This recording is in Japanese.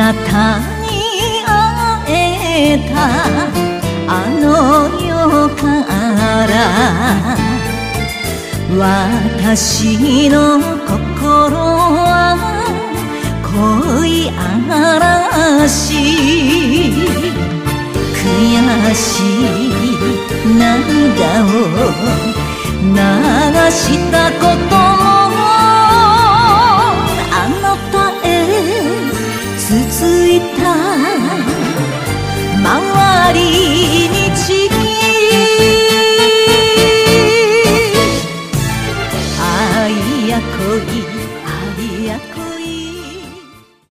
なたに会えたあの夜から私の心は恋嵐、悔しい涙を流したこともあなたへ続いた周り